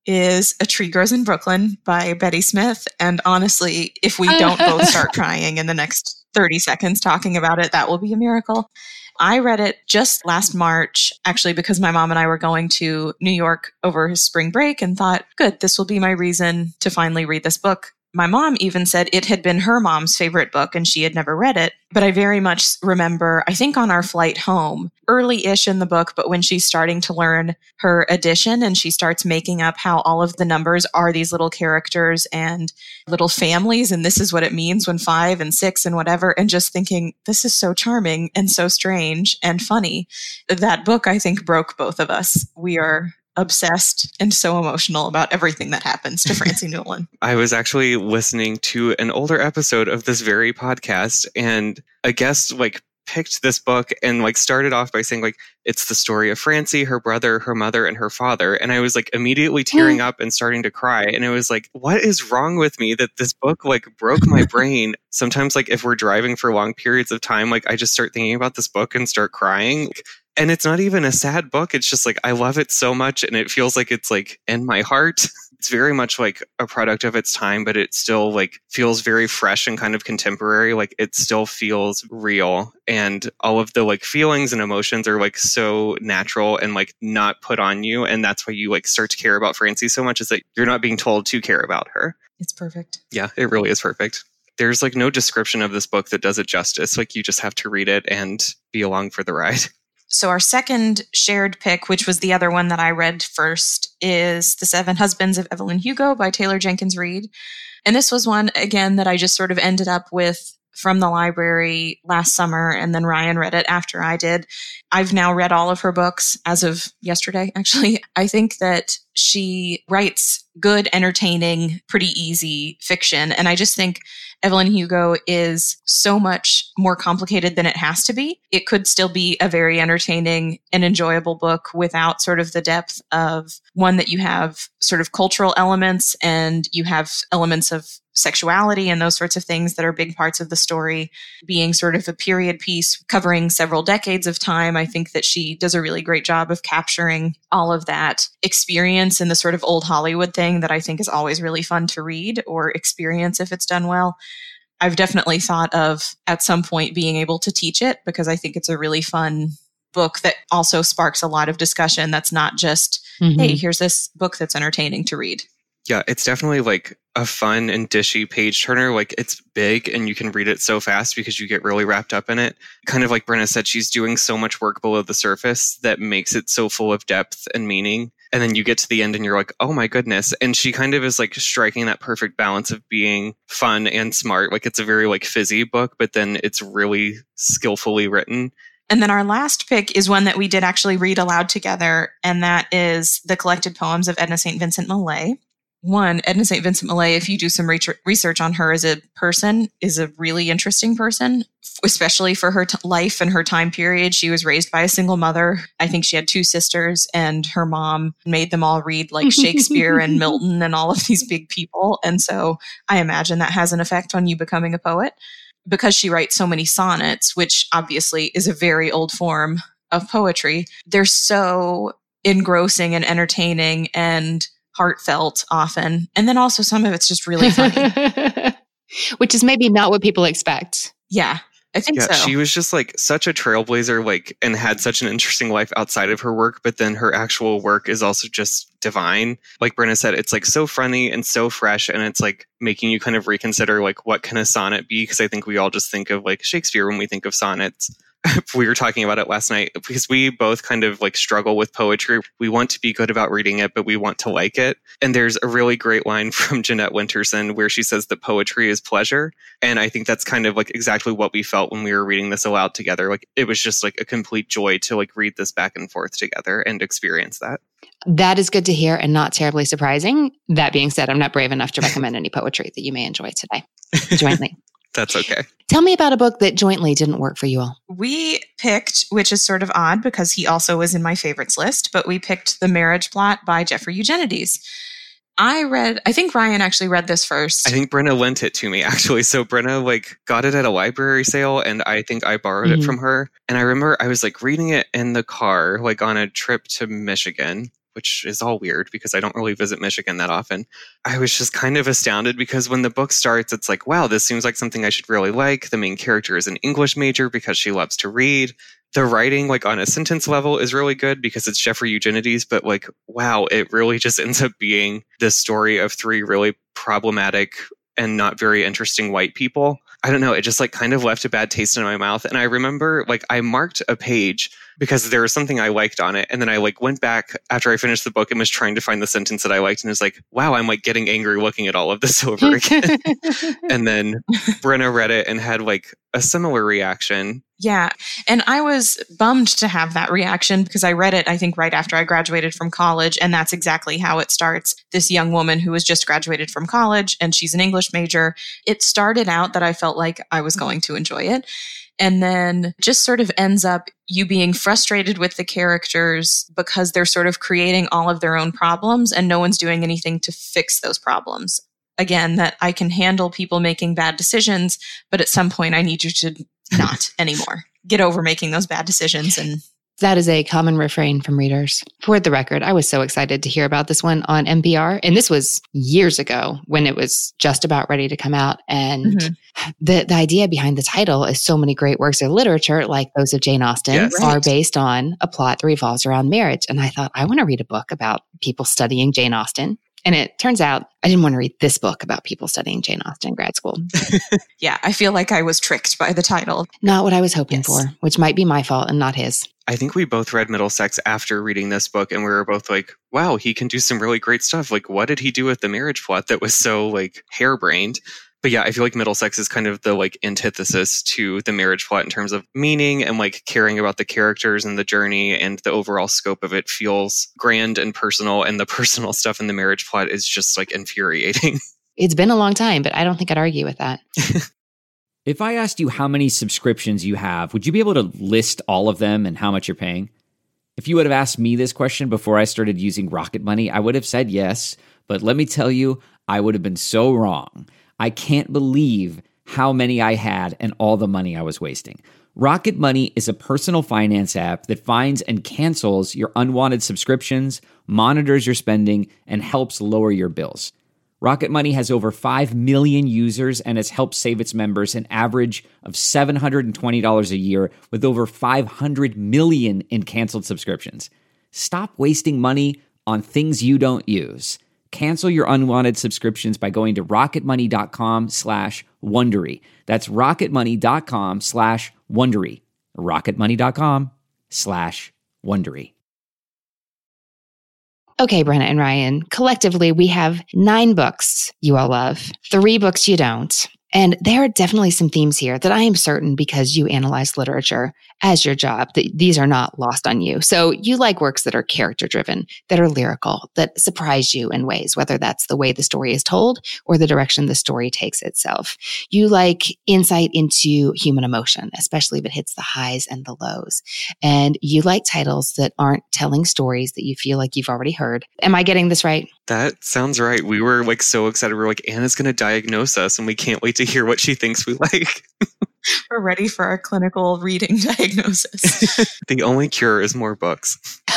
is A Tree Grows in Brooklyn by Betty Smith. And honestly, if we don't both start crying in the next thirty seconds talking about it, that will be a miracle. I read it just last March, actually, because my mom and I were going to New York over spring break and thought, good, this will be my reason to finally read this book. My mom even said it had been her mom's favorite book and she had never read it. But I very much remember, I think on our flight home, early-ish in the book, but when she's starting to learn her addition and she starts making up how all of the numbers are these little characters and little families, and this is what it means when five and six and whatever, and just thinking, this is so charming and so strange and funny. That book, I think, broke both of us. We are obsessed and so emotional about everything that happens to Francie Newlin. I was actually listening to an older episode of this very podcast, and a guest like picked this book and like started off by saying like, it's the story of Francie, her brother, her mother, and her father. And I was like immediately tearing up and starting to cry. And it was like, what is wrong with me that this book like broke my brain? Sometimes like if we're driving for long periods of time, like I just start thinking about this book and start crying. And it's not even a sad book. It's just like, I love it so much. And it feels like it's like in my heart. It's very much like a product of its time, but it still like feels very fresh and kind of contemporary. Like it still feels real. And all of the like feelings and emotions are like so natural and like not put on you. And that's why you like start to care about Francie so much, is that you're not being told to care about her. It's perfect. Yeah, it really is perfect. There's like no description of this book that does it justice. Like you just have to read it and be along for the ride. So our second shared pick, which was the other one that I read first, is The Seven Husbands of Evelyn Hugo by Taylor Jenkins Reid. And this was one, again, that I just sort of ended up with from the library last summer, and then Ryan read it after I did. I've now read all of her books as of yesterday, actually. I think that she writes good, entertaining, pretty easy fiction. And I just think Evelyn Hugo is so much more complicated than it has to be. It could still be a very entertaining and enjoyable book without sort of the depth of one that you have sort of cultural elements and you have elements of sexuality and those sorts of things that are big parts of the story. Being sort of a period piece covering several decades of time, I think that she does a really great job of capturing all of that experience in the sort of old Hollywood thing that I think is always really fun to read or experience if it's done well. I've definitely thought of at some point being able to teach it because I think it's a really fun book that also sparks a lot of discussion. That's not just, mm-hmm. hey, here's this book that's entertaining to read. Yeah, it's definitely like a fun and dishy page turner. Like it's big and you can read it so fast because you get really wrapped up in it. Kind of like Brenna said, she's doing so much work below the surface that makes it so full of depth and meaning. And then you get to the end and you're like, oh my goodness. And she kind of is like striking that perfect balance of being fun and smart. Like it's a very like fizzy book, but then it's really skillfully written. And then our last pick is one that we did actually read aloud together. And that is the collected poems of Edna Saint Vincent Millay. One, Edna Saint Vincent Millay, if you do some research on her as a person, is a really interesting person, especially for her t- life and her time period. She was raised by a single mother. I think she had two sisters, and her mom made them all read like Shakespeare and Milton and all of these big people. And so I imagine that has an effect on you becoming a poet because she writes so many sonnets, which obviously is a very old form of poetry. They're so engrossing and entertaining and heartfelt often. And then also some of it's just really funny. Which is maybe not what people expect. Yeah, I think yeah, so. She was just like such a trailblazer, like, and had such an interesting life outside of her work. But then her actual work is also just divine. Like Brenna said, it's like so funny and so fresh. And it's like making you kind of reconsider like, what can a sonnet be? Because I think we all just think of like Shakespeare when we think of sonnets. We were talking about it last night because we both kind of like struggle with poetry. We want to be good about reading it, but we want to like it. And there's a really great line from Jeanette Winterson where she says that poetry is pleasure. And I think that's kind of like exactly what we felt when we were reading this aloud together. Like it was just like a complete joy to like read this back and forth together and experience that. That is good to hear and not terribly surprising. That being said, I'm not brave enough to recommend any poetry that you may enjoy today jointly. That's okay. Tell me about a book that jointly didn't work for you all. We picked, which is sort of odd because he also was in my favorites list, but we picked The Marriage Plot by Jeffrey Eugenides. I read, I think Ryan actually read this first. I think Brenna lent it to me, actually. So Brenna like got it at a library sale, and I think I borrowed mm-hmm. it from her. And I remember I was like reading it in the car, like on a trip to Michigan, which is all weird because I don't really visit Michigan that often. I was just kind of astounded because when the book starts, it's like, wow, this seems like something I should really like. The main character is an English major because she loves to read. The writing, like on a sentence level, is really good because it's Jeffrey Eugenides, but like, wow, it really just ends up being this story of three really problematic and not very interesting white people. I don't know. It just like kind of left a bad taste in my mouth. And I remember like I marked a page because there was something I liked on it. And then I like went back after I finished the book and was trying to find the sentence that I liked. And it was like, wow, I'm like getting angry looking at all of this over again. And then Brenna read it and had like a similar reaction. Yeah. And I was bummed to have that reaction because I read it, I think, right after I graduated from college. And that's exactly how it starts. This young woman who has just graduated from college and she's an English major. It started out that I felt like I was going to enjoy it. And then just sort of ends up you being frustrated with the characters because they're sort of creating all of their own problems and no one's doing anything to fix those problems. Again, that I can handle people making bad decisions, but at some point I need you to not anymore. Get over making those bad decisions. And that is a common refrain from readers. For the record, I was so excited to hear about this one on N P R. And this was years ago when it was just about ready to come out. And mm-hmm. the, the idea behind the title is so many great works of literature, like those of Jane Austen, yes. are right. based on a plot that revolves around marriage. And I thought, I want to read a book about people studying Jane Austen. And it turns out I didn't want to read this book about people studying Jane Austen in grad school. Yeah, I feel like I was tricked by the title. Not what I was hoping yes. for, which might be my fault and not his. I think we both read Middlesex after reading this book, and we were both like, wow, he can do some really great stuff. Like, what did he do with the marriage plot that was so like harebrained? But yeah, I feel like Middlesex is kind of the like antithesis to the marriage plot in terms of meaning and like caring about the characters and the journey, and the overall scope of it feels grand and personal. And the personal stuff in the marriage plot is just like infuriating. It's been a long time, but I don't think I'd argue with that. If I asked you how many subscriptions you have, would you be able to list all of them and how much you're paying? If you would have asked me this question before I started using Rocket Money, I would have said yes. But let me tell you, I would have been so wrong. I can't believe how many I had and all the money I was wasting. Rocket Money is a personal finance app that finds and cancels your unwanted subscriptions, monitors your spending, and helps lower your bills. Rocket Money has over five million users and has helped save its members an average of seven hundred twenty dollars a year with over five hundred million in canceled subscriptions. Stop wasting money on things you don't use. Cancel your unwanted subscriptions by going to rocketmoney.com slash Wondery. That's rocketmoney.com slash Wondery. rocketmoney.com slash Wondery. Okay, Brenna and Ryan, collectively, we have nine books you all love, three books you don't. And there are definitely some themes here that I am certain, because you analyze literature as your job, that these are not lost on you. So you like works that are character driven, that are lyrical, that surprise you in ways, whether that's the way the story is told or the direction the story takes itself. You like insight into human emotion, especially if it hits the highs and the lows. And you like titles that aren't telling stories that you feel like you've already heard. Am I getting this right? That sounds right. We were like so excited. We were like, Anna's going to diagnose us and we can't wait to hear what she thinks we like. We're ready for our clinical reading diagnosis. The only cure is more books.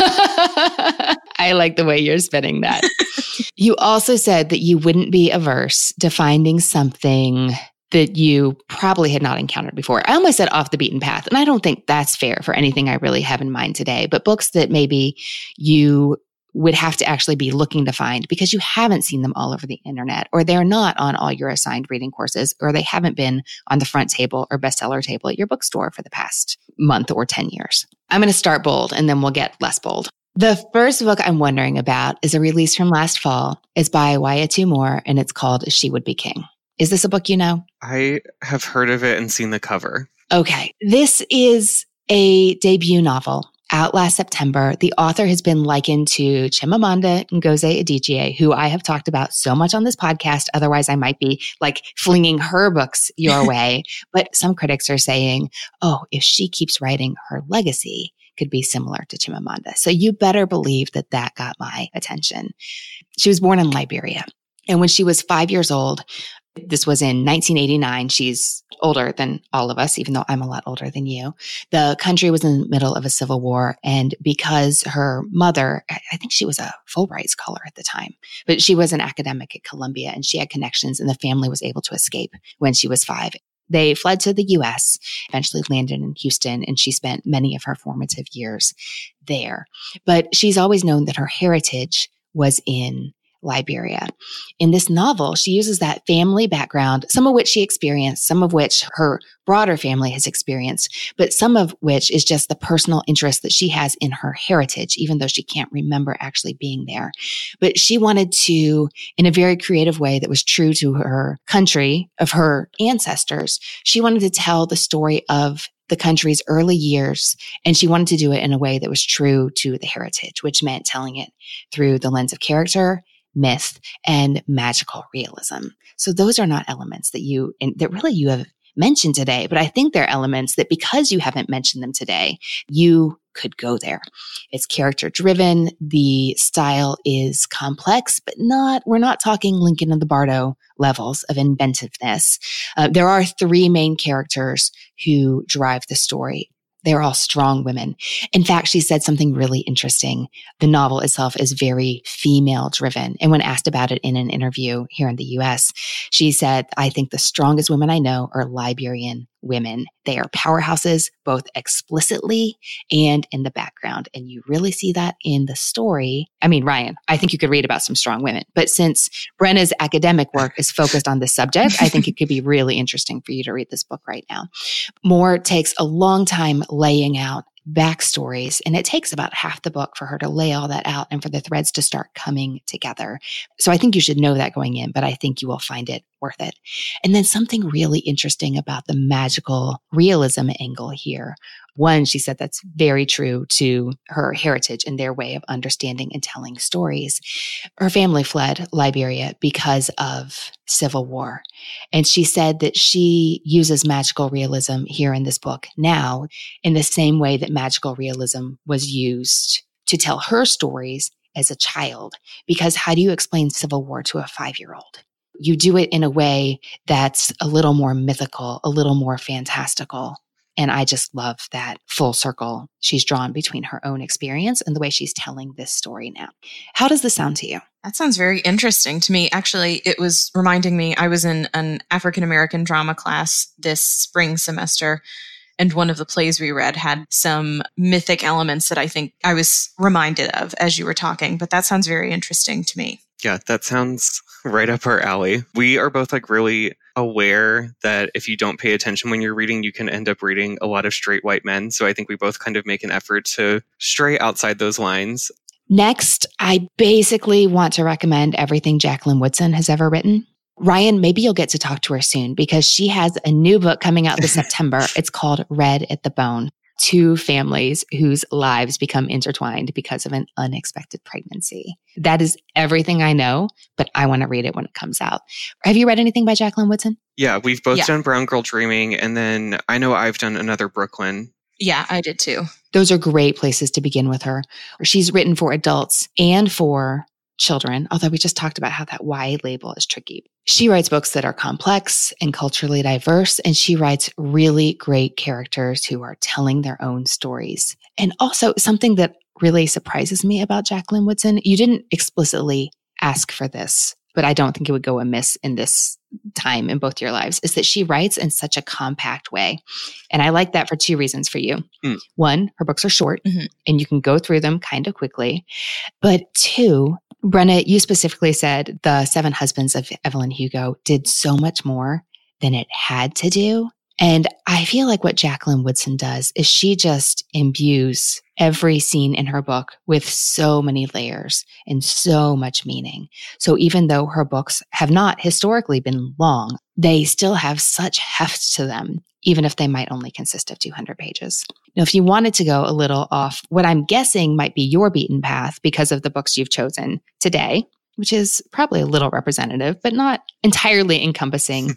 I like the way you're spinning that. You also said that you wouldn't be averse to finding something that you probably had not encountered before. I almost said off the beaten path, and I don't think that's fair for anything I really have in mind today, but books that maybe you would have to actually be looking to find because you haven't seen them all over the internet, or they're not on all your assigned reading courses, or they haven't been on the front table or bestseller table at your bookstore for the past month or ten years. I'm going to start bold and then we'll get less bold. The first book I'm wondering about is a release from last fall. It's by Wayétu Moore and it's called She Would Be King. Is this a book you know? I have heard of it and seen the cover. Okay. This is a debut novel. Out last September, the author has been likened to Chimamanda Ngozi Adichie, who I have talked about so much on this podcast. Otherwise, I might be like flinging her books your way. But some critics are saying, oh, if she keeps writing, her legacy could be similar to Chimamanda. So you better believe that that got my attention. She was born in Liberia. And when she was five years old, this was in nineteen eighty-nine. She's older than all of us, even though I'm a lot older than you. The country was in the middle of a civil war. And because her mother, I think she was a Fulbright scholar at the time, but she was an academic at Columbia and she had connections and the family was able to escape when she was five. They fled to the U S, eventually landed in Houston, and she spent many of her formative years there. But she's always known that her heritage was in Liberia. In this novel, she uses that family background, some of which she experienced, some of which her broader family has experienced, but some of which is just the personal interest that she has in her heritage, even though she can't remember actually being there. But she wanted to, in a very creative way that was true to her country, of her ancestors, she wanted to tell the story of the country's early years, and she wanted to do it in a way that was true to the heritage, which meant telling it through the lens of character, myth, and magical realism. So those are not elements that you, that really you have mentioned today, but I think they're elements that because you haven't mentioned them today, you could go there. It's character driven. The style is complex, but not, we're not talking Lincoln and the Bardo levels of inventiveness. Uh, there are three main characters who drive the story. They're all strong women. In fact, she said something really interesting. The novel itself is very female driven. And when asked about it in an interview here in the U S, she said, I think the strongest women I know are Liberian women. They are powerhouses, both explicitly and in the background. And you really see that in the story. I mean, Ryan, I think you could read about some strong women, but since Brenna's academic work is focused on this subject, I think it could be really interesting for you to read this book right now. Moore takes a long time laying out backstories, and it takes about half the book for her to lay all that out and for the threads to start coming together. So I think you should know that going in, but I think you will find it worth it. And then something really interesting about the magical realism angle here. One, she said that's very true to her heritage and their way of understanding and telling stories. Her family fled Liberia because of civil war. And she said that she uses magical realism here in this book now in the same way that magical realism was used to tell her stories as a child. Because how do you explain civil war to a five-year-old? You do it in a way that's a little more mythical, a little more fantastical. And I just love that full circle she's drawn between her own experience and the way she's telling this story now. How does this sound to you? That sounds very interesting to me. Actually, it was reminding me, I was in an African-American drama class this spring semester, and one of the plays we read had some mythic elements that I think I was reminded of as you were talking, but that sounds very interesting to me. Yeah, that sounds right up our alley. We are both like really aware that if you don't pay attention when you're reading, you can end up reading a lot of straight white men. So I think we both kind of make an effort to stray outside those lines. Next, I basically want to recommend everything Jacqueline Woodson has ever written. Ryan, maybe you'll get to talk to her soon because she has a new book coming out this September. It's called Red at the Bone. Two families whose lives become intertwined because of an unexpected pregnancy. That is everything I know, but I want to read it when it comes out. Have you read anything by Jacqueline Woodson? Yeah, we've both Yeah. done Brown Girl Dreaming, and then I know I've done another Brooklyn. Yeah, I did too. Those are great places to begin with her. She's written for adults and for children, although we just talked about how that Y label is tricky. She writes books that are complex and culturally diverse, and she writes really great characters who are telling their own stories. And also something that really surprises me about Jacqueline Woodson, you didn't explicitly ask for this, but I don't think it would go amiss in this time in both your lives, is that she writes in such a compact way. And I like that for two reasons for you. Mm. One, her books are short Mhm. and you can go through them kind of quickly. But two, Brenna, you specifically said The Seven Husbands of Evelyn Hugo did so much more than it had to do. And I feel like what Jacqueline Woodson does is she just imbues every scene in her book with so many layers and so much meaning. So even though her books have not historically been long, they still have such heft to them, even if they might only consist of two hundred pages. Now, if you wanted to go a little off what I'm guessing might be your beaten path because of the books you've chosen today, which is probably a little representative, but not entirely encompassing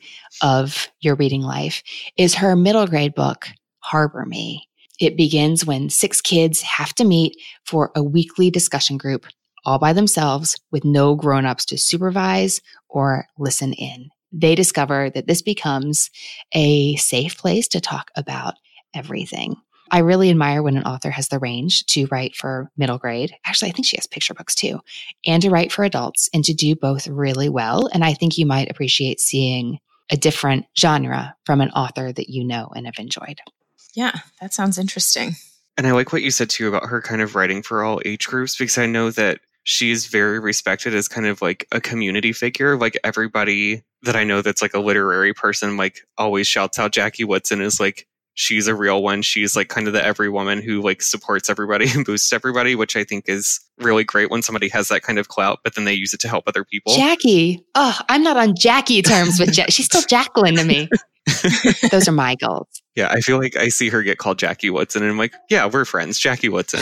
of your reading life, is her middle grade book, Harbor Me. It begins when six kids have to meet for a weekly discussion group all by themselves with no grown-ups to supervise or listen in. They discover that this becomes a safe place to talk about everything. I really admire when an author has the range to write for middle grade. Actually, I think she has picture books too, and to write for adults and to do both really well. And I think you might appreciate seeing a different genre from an author that you know and have enjoyed. Yeah, that sounds interesting. And I like what you said too about her kind of writing for all age groups, because I know that she's very respected as kind of like a community figure. Like everybody that I know that's like a literary person, like always shouts out Jackie Woodson is like, she's a real one. She's like kind of the every woman who like supports everybody and boosts everybody, which I think is really great when somebody has that kind of clout, but then they use it to help other people. Jackie. Oh, I'm not on Jackie terms with Jackie. She's still Jacqueline to me. Those are my goals. Yeah, I feel like I see her get called Jackie Woodson and I'm like, yeah, we're friends. Jackie Woodson.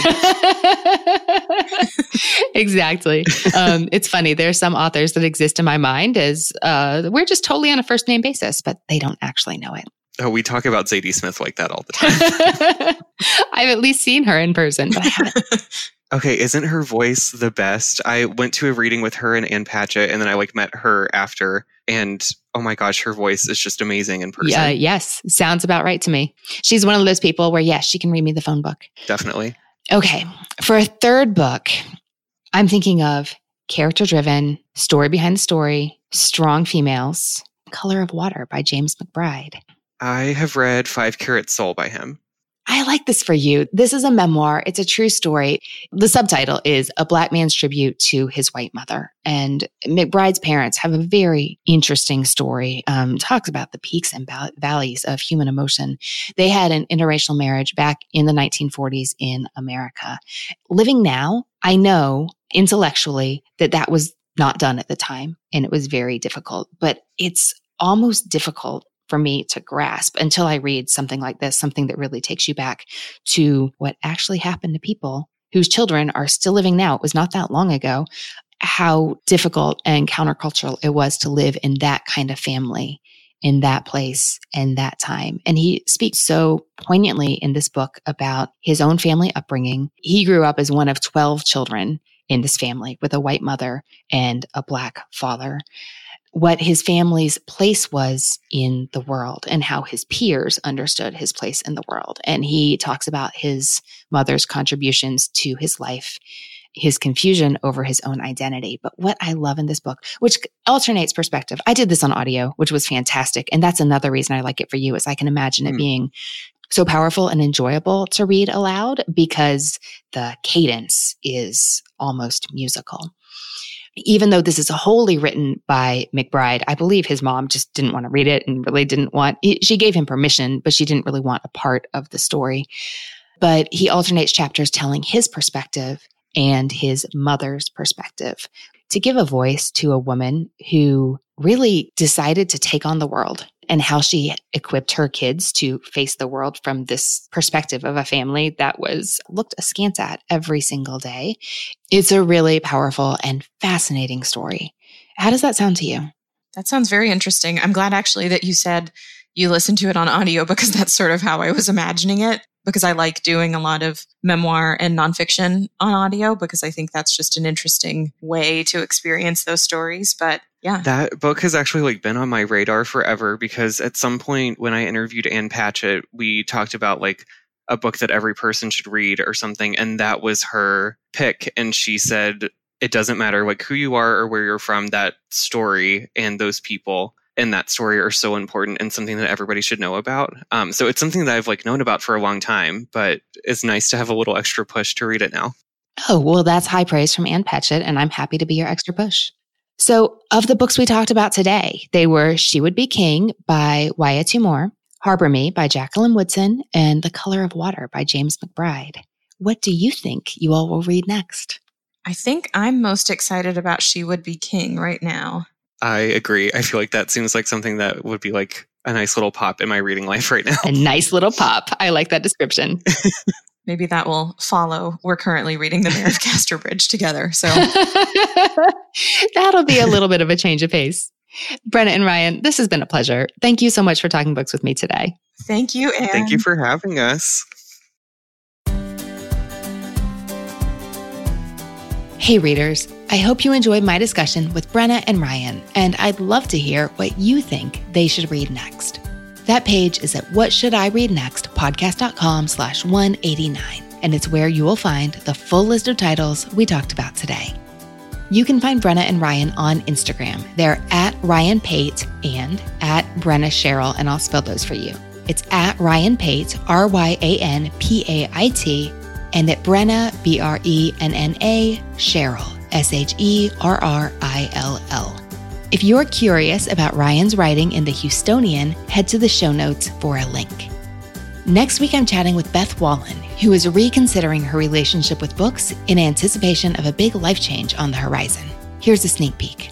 Exactly. Um, it's funny. There are some authors that exist in my mind as uh, we're just totally on a first name basis, but they don't actually know it. Oh, we talk about Zadie Smith like that all the time. I've at least seen her in person, but I haven't. Okay, isn't her voice the best? I went to a reading with her and Ann Patchett, and then I like met her after, and oh my gosh, her voice is just amazing in person. Yeah, yes, sounds about right to me. She's one of those people where, yes, she can read me the phone book. Definitely. Okay, for a third book, I'm thinking of character-driven, story behind the story, strong females, Color of Water by James McBride. I have read Five Carat Soul by him. I like this for you. This is a memoir. It's a true story. The subtitle is A Black Man's Tribute to His White Mother. And McBride's parents have a very interesting story. Um, talks about the peaks and val- valleys of human emotion. They had an interracial marriage back in the nineteen forties in America. Living now, I know intellectually that that was not done at the time, and it was very difficult. But it's almost difficult for me to grasp until I read something like this, something that really takes you back to what actually happened to people whose children are still living now. It was not that long ago, how difficult and countercultural it was to live in that kind of family, in that place, and that time. And he speaks so poignantly in this book about his own family upbringing. He grew up as one of twelve children in this family with a white mother and a Black father. What his family's place was in the world and how his peers understood his place in the world. And he talks about his mother's contributions to his life his confusion over his own identity. But what I love in this book, which alternates perspective, I did this on audio, which was fantastic. And that's another reason I like it for you, is I can imagine mm. it being so powerful and enjoyable to read aloud because the cadence is almost musical. Even though this is wholly written by McBride, I believe his mom just didn't want to read it and really didn't want, she gave him permission, but she didn't really want a part of the story. But he alternates chapters telling his perspective and his mother's perspective to give a voice to a woman who really decided to take on the world and how she equipped her kids to face the world from this perspective of a family that was looked askance at every single day. It's a really powerful and fascinating story. How does that sound to you? That sounds very interesting. I'm glad actually that you said you listened to it on audio, because that's sort of how I was imagining it, because I like doing a lot of memoir and nonfiction on audio, because I think that's just an interesting way to experience those stories. But yeah. That book has actually like been on my radar forever, because at some point when I interviewed Ann Patchett, we talked about like a book that every person should read or something. And that was her pick. And she said, it doesn't matter like who you are or where you're from, that story and those people in that story are so important and something that everybody should know about. Um, so it's something that I've like known about for a long time, but it's nice to have a little extra push to read it now. Oh, well, that's high praise from Ann Patchett, and I'm happy to be your extra push. So of the books we talked about today, they were She Would Be King by Wyatt Moore, Harbor Me by Jacqueline Woodson, and The Color of Water by James McBride. What do you think you all will read next? I think I'm most excited about She Would Be King right now. I agree. I feel like that seems like something that would be like a nice little pop in my reading life right now. A nice little pop. I like that description. Maybe that will follow. We're currently reading The Mayor of Casterbridge together. So that'll be a little bit of a change of pace. Brenna and Ryan, this has been a pleasure. Thank you so much for talking books with me today. Thank you, Anne. Thank you for having us. Hey readers, I hope you enjoyed my discussion with Brenna and Ryan, and I'd love to hear what you think they should read next. That page is at whatshouldireadnextpodcast.com slash 189, and it's where you will find the full list of titles we talked about today. You can find Brenna and Ryan on Instagram. They're at Ryan Pate and at Brenna Cheryl, and I'll spell those for you. It's at Ryan Pate, R Y A N P A I T, and at Brenna, B R E N N A, Cheryl, S H E R R I L L. If you're curious about Ryan's writing in the Houstonian, head to the show notes for a link. Next week, I'm chatting with Beth Wallen, who is reconsidering her relationship with books in anticipation of a big life change on the horizon. Here's a sneak peek.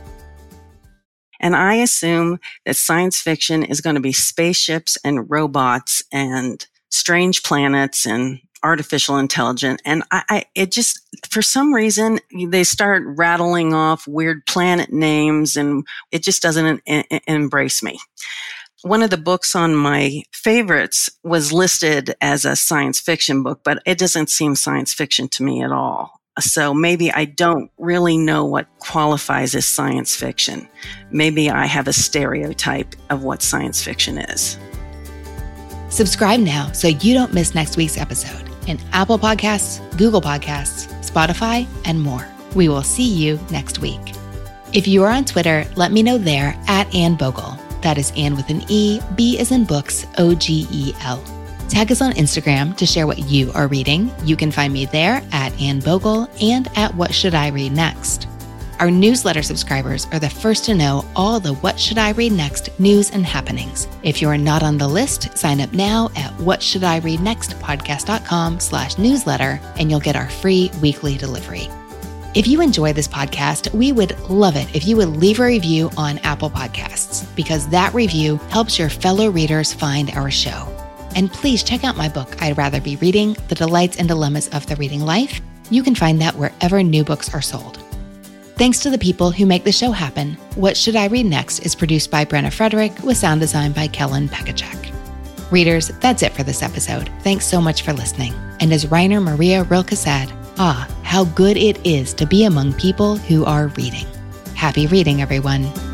And I assume that science fiction is going to be spaceships and robots and strange planets and artificial intelligence. And I, I, it just, for some reason, they start rattling off weird planet names, and it just doesn't en- en- embrace me. One of the books on my favorites was listed as a science fiction book, but it doesn't seem science fiction to me at all. So maybe I don't really know what qualifies as science fiction. Maybe I have a stereotype of what science fiction is. Subscribe now so you don't miss next week's episode in Apple Podcasts, Google Podcasts, Spotify, and more. We will see you next week. If you are on Twitter, let me know there at Anne Bogle. That is Anne with an E, B as in books, O G E L. Tag us on Instagram to share what you are reading. You can find me there at Anne Bogle and at What Should I Read Next. Our newsletter subscribers are the first to know all the What Should I Read Next news and happenings. If you're not on the list, sign up now at whatshouldireadnextpodcast.com slash newsletter, and you'll get our free weekly delivery. If you enjoy this podcast, we would love it if you would leave a review on Apple Podcasts, because that review helps your fellow readers find our show. And please check out my book, I'd Rather Be Reading, The Delights and Dilemmas of the Reading Life. You can find that wherever new books are sold. Thanks to the people who make the show happen. What Should I Read Next is produced by Brenna Frederick with sound design by Kellen Pekacek. Readers, that's it for this episode. Thanks so much for listening. And as Rainer Maria Rilke said, ah, how good it is to be among people who are reading. Happy reading, everyone.